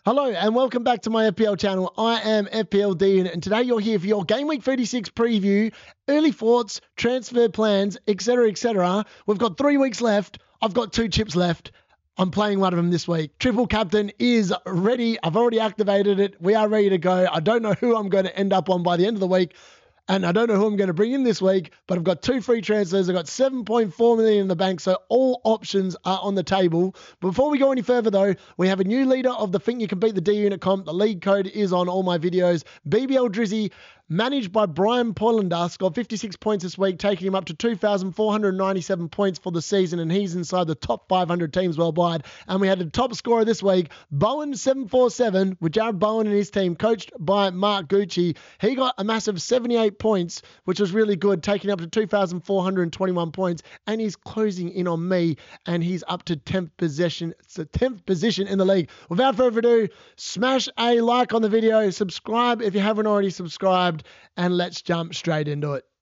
Hello and welcome back to my FPL channel. I am FPL Dean and today you're here for your Game Week 36 preview, early thoughts, transfer plans, etc, etc. We've got 3 weeks left. I've got 2 chips left. I'm playing one of them this week. Triple Captain is ready. I've already activated it. We are ready to go. I don't know who I'm going to end up on by the end of the week. And I don't know who I'm going to bring in this week, but I've got 2 free transfers. I've got 7.4 million in the bank, so all options are on the table. Before we go any further, though, we have a new leader of the Think You Can Beat the D Unit comp. The league code is on all my videos. BBL Drizzy, managed by Brian Pollander, scored 56 points this week, taking him up to 2,497 points for the season, and he's inside the top 500 teams worldwide. And we had a top scorer this week, Bowen747, with Jared Bowen and his team, coached by Mark Gucci. He got a massive 78 points, which was really good, taking up to 2,421 points, and he's closing in on me, and he's up to 10th position. It's the 10th position in the league. Without further ado, smash a like on the video, subscribe if you haven't already subscribed, and let's jump straight into it.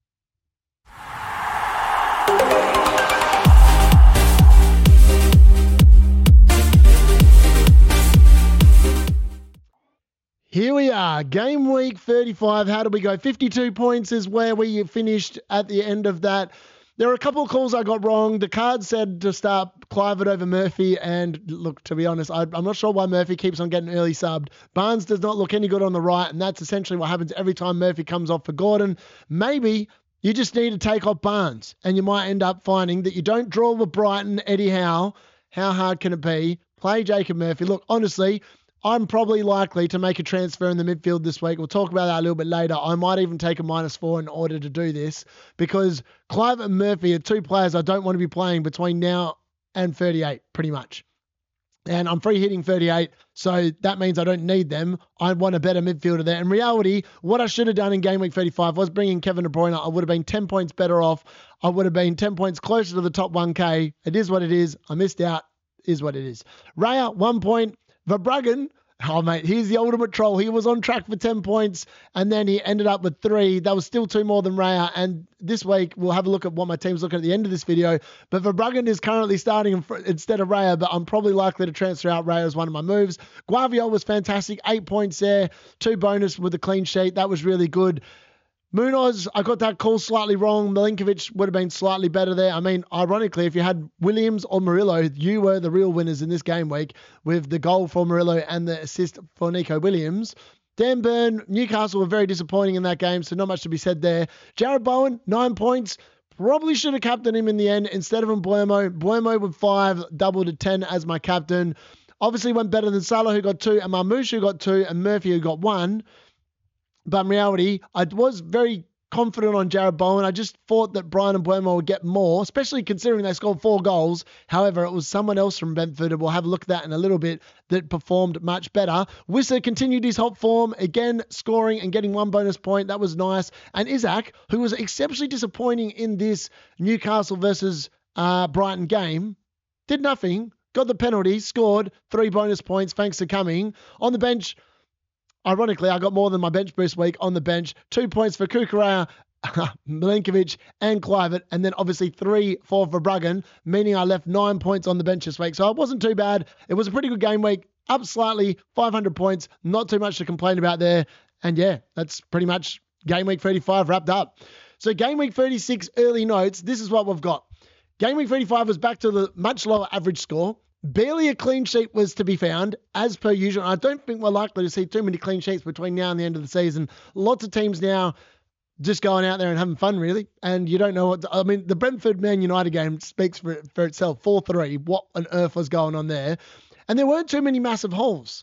Here we are, game week 35. How did we go? 52 points is where we finished at the end of that. There were a couple of calls I got wrong. The card said to start Kluivert over Murphy, and look, to be honest, I'm not sure why Murphy keeps on getting early subbed. Barnes does not look any good on the right, and that's essentially what happens every time Murphy comes off for Gordon. Maybe you just need to take off Barnes, and you might end up finding that you don't draw with Brighton, Eddie Howe. How hard can it be? Play Jacob Murphy. Look, honestly, I'm probably likely to make a transfer in the midfield this week. We'll talk about that a little bit later. I might even take a -4 in order to do this because Kluivert and Murphy are 2 players I don't want to be playing between now and 38, pretty much. And I'm free hitting 38, so that means I don't need them. I want a better midfielder there. In reality, what I should have done in game week 35 was bring in Kevin De Bruyne. I would have been 10 points better off. I would have been 10 points closer to the top 1K. It is what it is. I missed out. Is what it is. Raya, 1 point. Verbruggen, oh mate, he's the ultimate troll. He was on track for 10 points and then he ended up with 3. That was still 2 more than Raya. And this week, we'll have a look at what my team's looking at the end of this video. But Verbruggen is currently starting instead of Raya, but I'm probably likely to transfer out Raya as one of my moves. Guavio was fantastic. 8 points there. 2 bonus with a clean sheet. That was really good. Munoz, I got that call slightly wrong. Milinkovic would have been slightly better there. I mean, ironically, if you had Williams or Murillo, you were the real winners in this game week with the goal for Murillo and the assist for Nico Williams. Dan Burn, Newcastle were very disappointing in that game, so not much to be said there. Jared Bowen, 9 points. Probably should have captained him in the end instead of Mbeumo. Mbeumo with 5, doubled to 10 as my captain. Obviously went better than Salah, who got 2, and Marmoush, who got 2, and Murphy, who got 1. But in reality, I was very confident on Jared Bowen. I just thought that Brian and Mbeumo would get more, especially considering they scored 4 goals. However, it was someone else from Brentford, and we'll have a look at that in a little bit, that performed much better. Wissa continued his hot form, again scoring and getting 1 bonus point. That was nice. And Isaac, who was exceptionally disappointing in this Newcastle versus Brighton game, did nothing, got the penalty, scored 3 bonus points thanks to coming. On the bench, ironically, I got more than my bench boost week on the bench. 2 points for Kukurea, Milinkovic, and Kluivert, and then obviously 3 for Verbruggen, meaning I left 9 points on the bench this week. So it wasn't too bad. It was a pretty good game week, up slightly, 500 points, not too much to complain about there. And yeah, that's pretty much game week 35 wrapped up. So game week 36 early notes, this is what we've got. Game week 35 was back to the much lower average score. Barely a clean sheet was to be found, as per usual. I don't think we're likely to see too many clean sheets between now and the end of the season. Lots of teams now just going out there and having fun, really. And you don't know what... I mean, the Brentford-Man United game speaks for itself. 4-3. What on earth was going on there? And there weren't too many massive holes.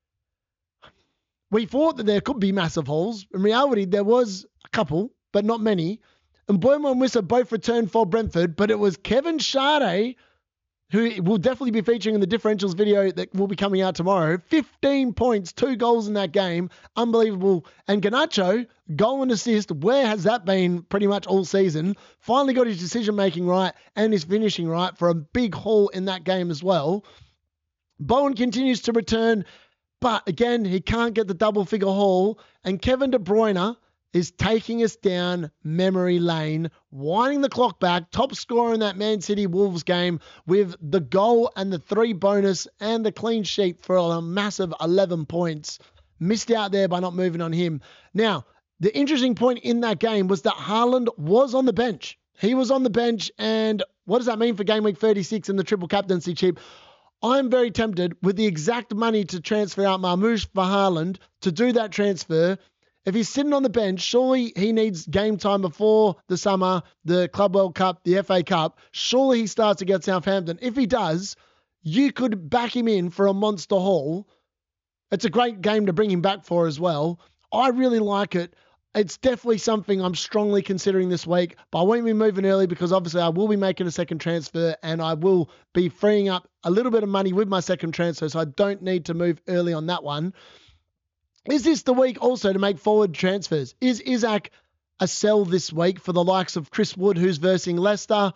We thought that there could be massive holes. In reality, there was a couple, but not many. And Mbeumo and Wissa both returned for Brentford, but it was Kevin Sade, who will definitely be featuring in the differentials video that will be coming out tomorrow. 15 points, 2 goals in that game. Unbelievable. And Garnacho, goal and assist. Where has that been pretty much all season? Finally got his decision-making right and his finishing right for a big haul in that game as well. Bowen continues to return, but again, he can't get the double-figure haul. And Kevin De Bruyne, is taking us down memory lane, winding the clock back, top scorer in that Man City Wolves game with the goal and the 3 bonus and the clean sheet for a massive 11 points. Missed out there by not moving on him. Now, the interesting point in that game was that Haaland was on the bench. He was on the bench, and what does that mean for game week 36 and the triple captaincy chip? I'm very tempted with the exact money to transfer out Marmoush for Haaland to do that transfer. If he's sitting on the bench, surely he needs game time before the summer, the Club World Cup, the FA Cup. Surely he starts against Southampton. If he does, you could back him in for a monster haul. It's a great game to bring him back for as well. I really like it. It's definitely something I'm strongly considering this week, but I won't be moving early because obviously I will be making a second transfer and I will be freeing up a little bit of money with my second transfer, so I don't need to move early on that one. Is this the week also to make forward transfers? Is Isaac a sell this week for the likes of Chris Wood, who's versing Leicester?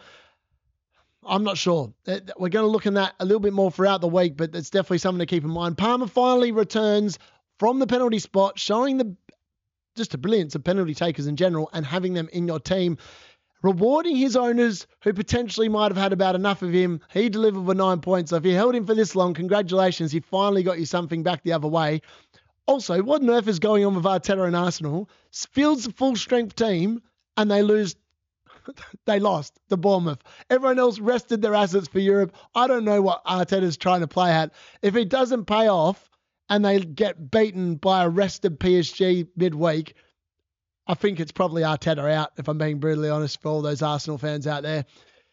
I'm not sure. We're going to look in that a little bit more throughout the week, but it's definitely something to keep in mind. Palmer finally returns from the penalty spot, showing just the brilliance of penalty takers in general and having them in your team, rewarding his owners who potentially might have had about enough of him. He delivered with 9 points. So if you held him for this long, congratulations. He finally got you something back the other way. Also, what on earth is going on with Arteta and Arsenal? Fields a full-strength team and they lose. They lost to Bournemouth. Everyone else rested their assets for Europe. I don't know what Arteta's trying to play at. If it doesn't pay off, and they get beaten by a rested PSG midweek, I think it's probably Arteta out, if I'm being brutally honest, for all those Arsenal fans out there.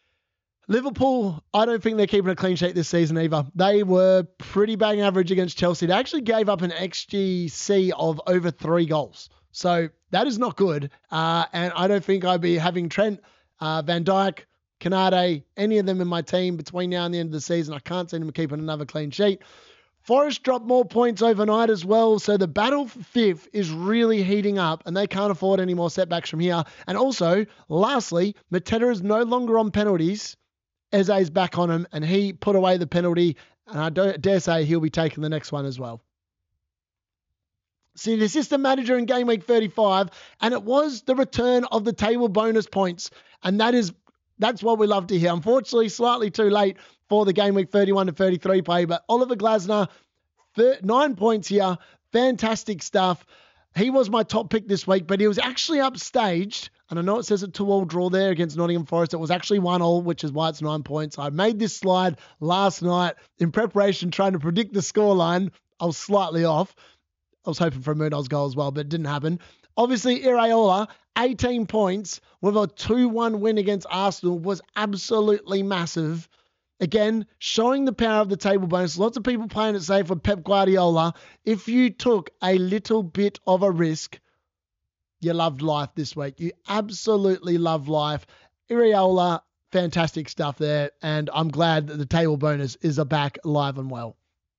Liverpool, I don't think they're keeping a clean sheet this season either. They were pretty bang average against Chelsea. They actually gave up an XGC of over 3 goals. So that is not good. And I don't think I'd be having Trent, Van Dijk, Canade, any of them in my team between now and the end of the season. I can't see them keeping another clean sheet. Forest dropped more points overnight as well, so the battle for 5th is really heating up, and they can't afford any more setbacks from here. And also, lastly, Mateta is no longer on penalties. Eze's back on him, and he put away the penalty, and I dare say he'll be taking the next one as well. See, the assistant manager in game week 35, and it was the return of the table bonus points, and that's what we love to hear. Unfortunately, slightly too late for the game week 31 to 33 play, but Oliver Glasner, 9 points here. Fantastic stuff. He was my top pick this week, but he was actually upstaged. And I know it says a 2-2 draw there against Nottingham Forest. It was actually 1-1, which is why it's 9 points. I made this slide last night in preparation, trying to predict the scoreline. I was slightly off. I was hoping for a Murdoch's goal as well, but it didn't happen. Obviously, Iraola, 18 points with a 2-1 win against Arsenal was absolutely massive. Again, showing the power of the table bonus. Lots of people playing it safe with Pep Guardiola. If you took a little bit of a risk, you loved life this week. You absolutely love life. Iraola, fantastic stuff there. And I'm glad that the table bonus is back live and well.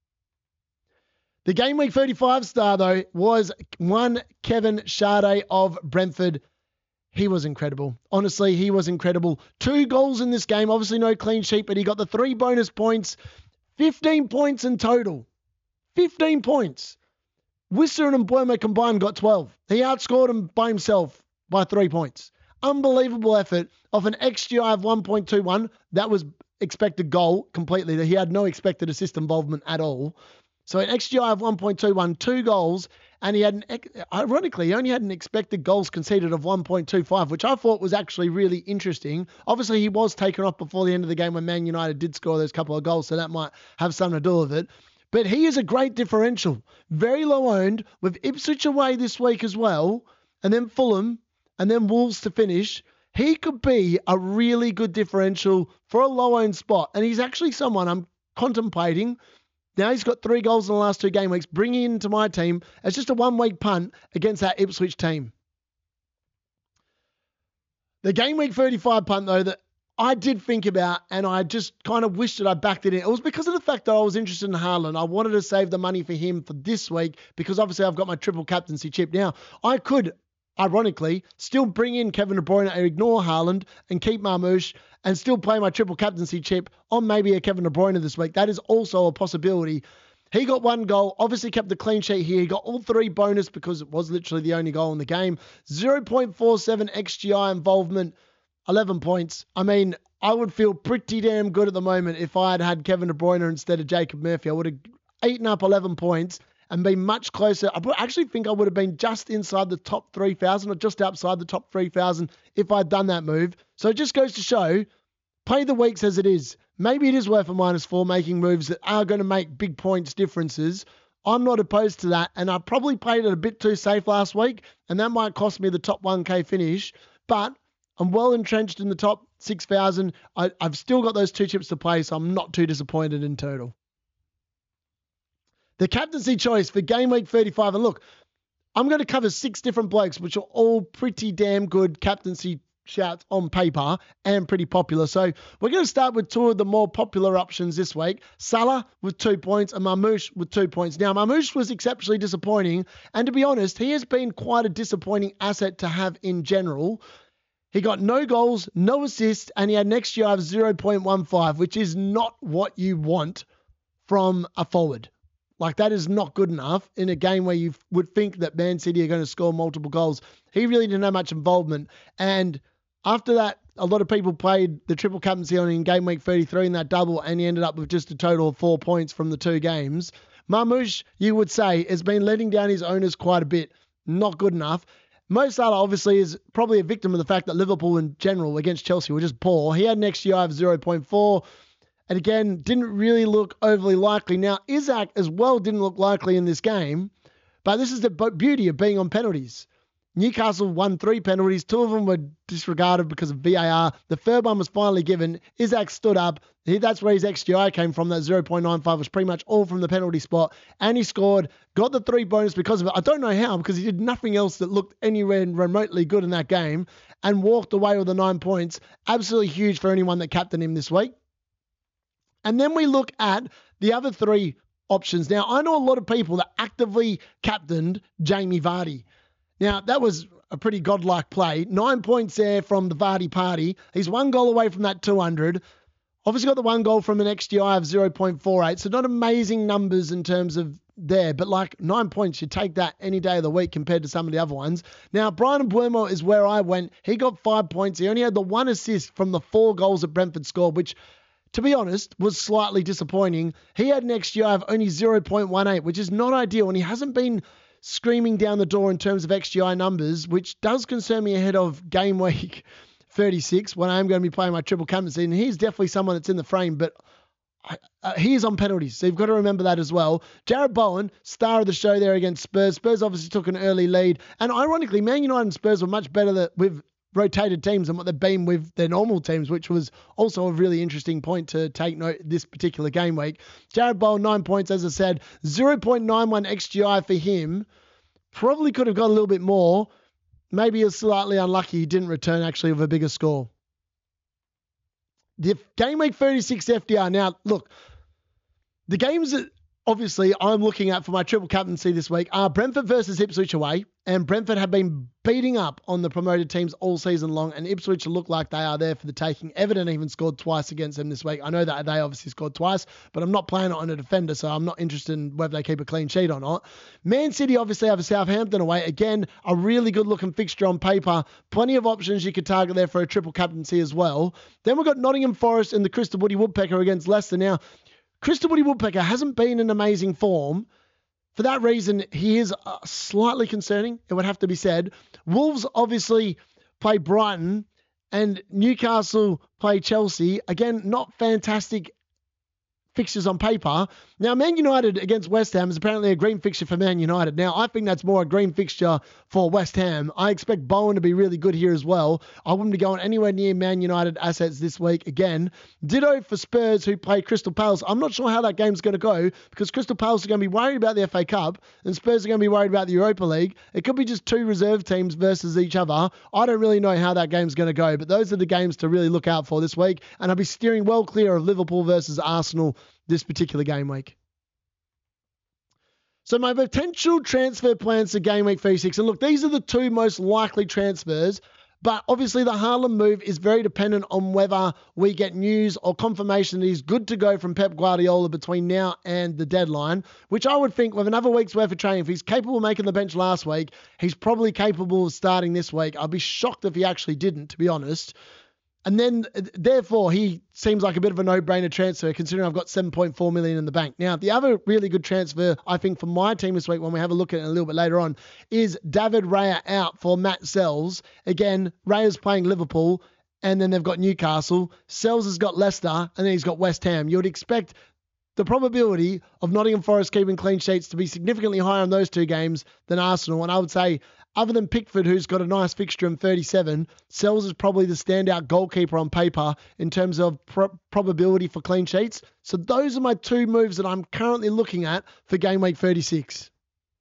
The game week 35 star, though, was one Kevin Schade of Brentford. He was incredible. Honestly, he was incredible. 2 goals in this game. Obviously, no clean sheet, but he got the 3 bonus points. 15 points in total. 15 points. Whistler and Mbeumo combined got 12. He outscored him by himself by 3 points. Unbelievable effort of an XGI of 1.21. That was expected goal completely. He had no expected assist involvement at all. So an XGI of 1.21, 2 goals, and ironically, he only had an expected goals conceded of 1.25, which I thought was actually really interesting. Obviously, he was taken off before the end of the game when Man United did score those couple of goals, so that might have something to do with it. But he is a great differential. Very low owned, with Ipswich away this week as well, and then Fulham, and then Wolves to finish. He could be a really good differential for a low owned spot, and he's actually someone I'm contemplating. Now he's got 3 goals in the last 2 game weeks, bringing into my team as just a 1-week punt against that Ipswich team. The game week 35 punt, though, that I did think about, and I just kind of wished that I backed it in. It was because of the fact that I was interested in Haaland. I wanted to save the money for him for this week because obviously I've got my triple captaincy chip. Now, I could, ironically, still bring in Kevin De Bruyne and ignore Haaland and keep Marmoush and still play my triple captaincy chip on maybe a Kevin De Bruyne this week. That is also a possibility. He got 1 goal, obviously kept the clean sheet here. He got all 3 bonus because it was literally the only goal in the game. 0.47 XGI involvement, 11 points. I mean, I would feel pretty damn good at the moment if I had had Kevin De Bruyne instead of Jacob Murphy. I would have eaten up 11 points and been much closer. I actually think I would have been just inside the top 3,000 or just outside the top 3,000 if I'd done that move. So it just goes to show, play the weeks as it is. Maybe it is worth a -4 making moves that are going to make big points differences. I'm not opposed to that, and I probably played it a bit too safe last week, and that might cost me the top 1K finish, but I'm well entrenched in the top 6,000. I've still got those 2 chips to play, so I'm not too disappointed in total. The captaincy choice for game week 35, and look, I'm going to cover 6 different blokes, which are all pretty damn good captaincy shouts on paper and pretty popular. So we're going to start with 2 of the more popular options this week. Salah with 2 points and Marmoush with 2 points. Now, Marmoush was exceptionally disappointing, and to be honest, he has been quite a disappointing asset to have in general. He got no goals, no assists, and he had an XGI of 0.15, which is not what you want from a forward. Like, that is not good enough in a game where you would think that Man City are going to score multiple goals. He really didn't have much involvement. And after that, a lot of people played the triple captaincy on in game week 33 in that double, and he ended up with just a total of 4 points from the 2 games. Marmoush, you would say, has been letting down his owners quite a bit. Not good enough. Mo Salah obviously is probably a victim of the fact that Liverpool in general against Chelsea were just poor. He had an XGI of 0.4. And again, didn't really look overly likely. Now, Isaac as well didn't look likely in this game, but this is the beauty of being on penalties. Newcastle won 3 penalties. 2 of them were disregarded because of VAR. The third one was finally given. Isaac stood up. That's where his XGI came from. That 0.95 was pretty much all from the penalty spot. And he scored, got the 3 bonus because of it. I don't know how, because he did nothing else that looked anywhere remotely good in that game, and walked away with the 9 points. Absolutely huge for anyone that captained him this week. And then we look at the other 3 options. Now, I know a lot of people that actively captained Jamie Vardy. Now, that was a pretty godlike play. 9 points there from the Vardy party. He's 1 goal away from that 200. Obviously got the 1 goal from an XGI of 0.48. So not amazing numbers in terms of there, but like 9 points, you take that any day of the week compared to some of the other ones. Now, Brian Mbeumo is where I went. He got 5 points. He only had the 1 assist from the 4 goals that Brentford scored, which, to be honest, was slightly disappointing. He had an XGI of only 0.18, which is not ideal, and he hasn't been screaming down the door in terms of XGI numbers, which does concern me ahead of game week 36 when I'm going to be playing my triple captaincy. And he's definitely someone that's in the frame, but he is on penalties, so you've got to remember that as well. Jared Bowen, star of the show there against Spurs. Spurs obviously took an early lead, and ironically, Man United and Spurs were much better with rotated teams than what they've been with their normal teams, which was also a really interesting point to take note this particular game week. Jared Bowen, 9 points, as I said, 0.91 XGI for him. Probably could have got a little bit more. Maybe he was slightly unlucky he didn't return actually with a bigger score. The game week 36 FDR. Now, look, the games that obviously I'm looking at for my triple captaincy this week are Brentford versus Ipswich away, and Brentford have been beating up on the promoted teams all season long, and Ipswich look like they are there for the taking. Everton even scored twice against them this week. I know that they obviously scored twice, but I'm not playing it on a defender, so I'm not interested in whether they keep a clean sheet or not. Man City obviously have a Southampton away. Again, a really good looking fixture on paper. Plenty of options you could target there for a triple captaincy as well. Then we've got Nottingham Forest and the Crystal Woody Woodpecker against Leicester. Now, Crystal Woody Woodpecker hasn't been in amazing form. For that reason, he is slightly concerning, it would have to be said. Wolves obviously play Brighton, and Newcastle play Chelsea. Again, not fantastic fixtures on paper. Now, Man United against West Ham is apparently a green fixture for Man United. Now, I think that's more a green fixture for West Ham. I expect Bowen to be really good here as well. I wouldn't be going anywhere near Man United assets this week again. Ditto for Spurs, who play Crystal Palace. I'm not sure how that game's going to go, because Crystal Palace are going to be worried about the FA Cup and Spurs are going to be worried about the Europa League. It could be just 2 reserve teams versus each other. I don't really know how that game's going to go, but those are the games to really look out for this week. And I'll be steering well clear of Liverpool versus Arsenal this particular game week. So my potential transfer plans for game week 36, and look, these are the 2 most likely transfers. But obviously the Haaland move is very dependent on whether we get news or confirmation that he's good to go from Pep Guardiola between now and the deadline, which I would think with another week's worth of training, if he's capable of making the bench last week, he's probably capable of starting this week. I'd be shocked if he actually didn't, to be honest. And then, therefore, he seems like a bit of a no-brainer transfer, considering I've got $7.4 million in the bank. Now, the other really good transfer, I think, for my team this week, when we have a look at it a little bit later on, is David Raya out for Matt Sells. Again, Raya's playing Liverpool, and then they've got Newcastle. Sells has got Leicester, and then he's got West Ham. You would expect the probability of Nottingham Forest keeping clean sheets to be significantly higher in those two games than Arsenal. And I would say, other than Pickford, who's got a nice fixture in 37, Sells is probably the standout goalkeeper on paper in terms of probability for clean sheets. So those are my two moves that I'm currently looking at for game week 36.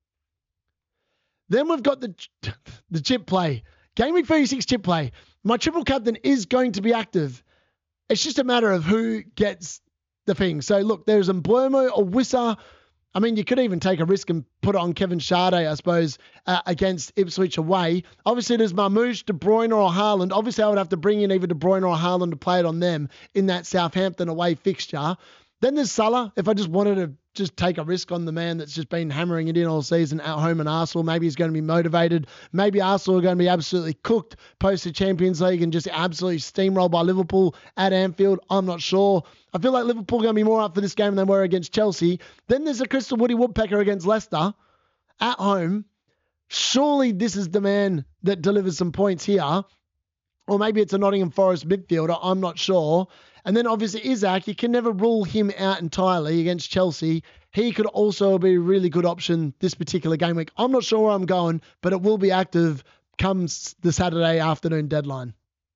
Then we've got the chip play. Game week 36 chip play. My triple captain is going to be active. It's just a matter of who gets the thing. So look, there's Mbeumo or Wissa. I mean, you could even take a risk and put it on Kevin Schade, I suppose, against Ipswich away. Obviously, there's Marmoush, De Bruyne or Haaland. Obviously, I would have to bring in either De Bruyne or Haaland to play it on them in that Southampton away fixture. Then there's Salah. If I just wanted to just take a risk on the man that's just been hammering it in all season at home in Arsenal, maybe he's going to be motivated. Maybe Arsenal are going to be absolutely cooked post the Champions League and just absolutely steamrolled by Liverpool at Anfield. I'm not sure. I feel like Liverpool are going to be more up for this game than they were against Chelsea. Then there's a Crystal Woody Woodpecker against Leicester at home. Surely this is the man that delivers some points here. Or maybe it's a Nottingham Forest midfielder. I'm not sure. And then obviously Isak, you can never rule him out entirely against Chelsea. He could also be a really good option this particular game week. I'm not sure where I'm going, but it will be active comes the Saturday afternoon deadline.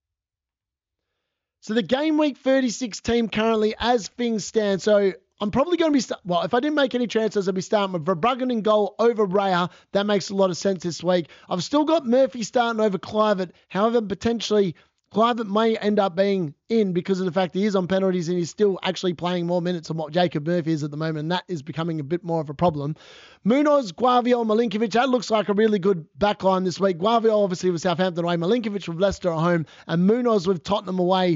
So the game week 36 team currently as things stand. So I'm probably going to be, if I didn't make any transfers, I'd be starting with Verbruggen in goal over Raya. That makes a lot of sense this week. I've still got Murphy starting over Kluivert. However, potentially Kluivert may end up being in because of the fact he is on penalties and he's still actually playing more minutes than what Jacob Murphy is at the moment, and that is becoming a bit more of a problem. Munoz, Guardiola, Milinkovic, that looks like a really good backline this week. Guardiola obviously with Southampton away, Milinkovic with Leicester at home, and Munoz with Tottenham away.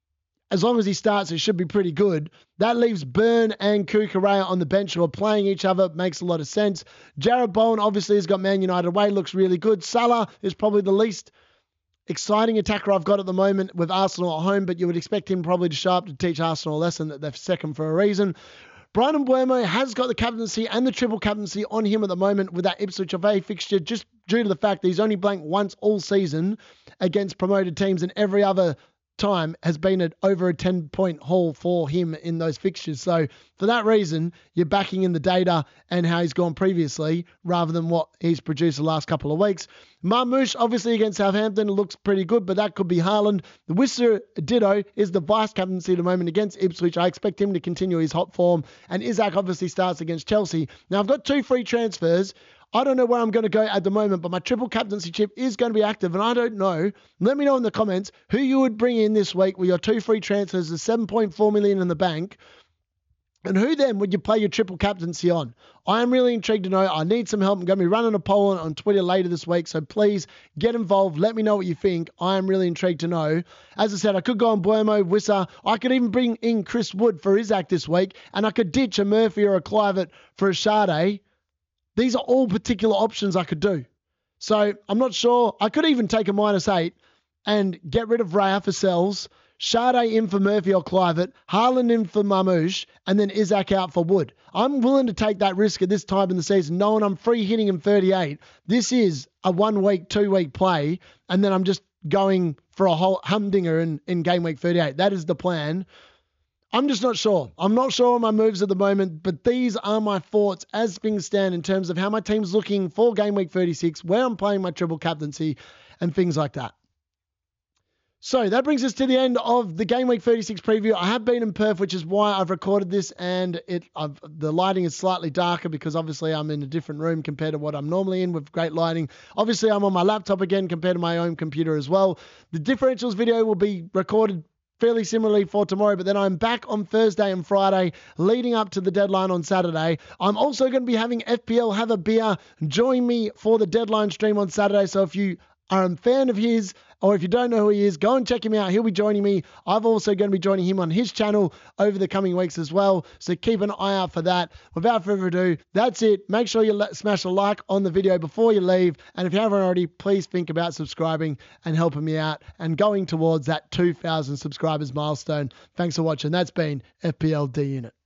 As long as he starts, it should be pretty good. That leaves Burn and Kukurea on the bench who are playing each other. Makes a lot of sense. Jared Bowen obviously has got Man United away. Looks really good. Salah is probably the least exciting attacker I've got at the moment with Arsenal at home, but you would expect him probably to show up to teach Arsenal a lesson that they're second for a reason. Bryan Mbeumo has got the captaincy and the triple captaincy on him at the moment with that Ipswich away fixture, just due to the fact that he's only blanked once all season against promoted teams, and every other time has been at over a 10-point haul for him in those fixtures. So for that reason, you're backing in the data and how he's gone previously rather than what he's produced the last couple of weeks. Marmoush, obviously against Southampton, looks pretty good, but that could be Haaland. The Wissa Ditto is the vice captaincy at the moment against Ipswich. I expect him to continue his hot form. And Isak obviously starts against Chelsea. Now, I've got 2 free transfers. I don't know where I'm going to go at the moment, but my triple captaincy chip is going to be active, and I don't know. Let me know in the comments who you would bring in this week with your 2 free transfers, the $7.4 million in the bank, and who then would you play your triple captaincy on? I am really intrigued to know. I need some help. I'm going to be running a poll on Twitter later this week, so please get involved. Let me know what you think. I am really intrigued to know. As I said, I could go on Mbeumo, Wissa. I could even bring in Chris Wood for Isak this week, and I could ditch a Murphy or a Kluivert for a Schade. These are all particular options I could do. So I'm not sure. I could even take a -8 and get rid of Raya for Sells, Schade in for Murphy or Kluivert, Haaland in for Marmoush, and then Isak out for Wood. I'm willing to take that risk at this time in the season, knowing I'm free hitting in 38. This is a 1 week, 2 week play, and then I'm just going for a whole humdinger in game week 38. That is the plan. I'm just not sure. I'm not sure on my moves at the moment, but these are my thoughts as things stand in terms of how my team's looking for game week 36, where I'm playing my triple captaincy, and things like that. So that brings us to the end of the game week 36 preview. I have been in Perth, which is why I've recorded this, and the lighting is slightly darker because obviously I'm in a different room compared to what I'm normally in with great lighting. Obviously, I'm on my laptop again compared to my own computer as well. The differentials video will be recorded fairly similarly for tomorrow, but then I'm back on Thursday and Friday leading up to the deadline on Saturday. I'm also going to be having FPL Have a Beer join me for the deadline stream on Saturday. So if you are a fan of his Or if you don't know who he is, go and check him out. He'll be joining me. I'm also going to be joining him on his channel over the coming weeks as well. So keep an eye out for that. Without further ado, that's it. Make sure you smash a like on the video before you leave. And if you haven't already, please think about subscribing and helping me out and going towards that 2,000 subscribers milestone. Thanks for watching. That's been FPL D Unit.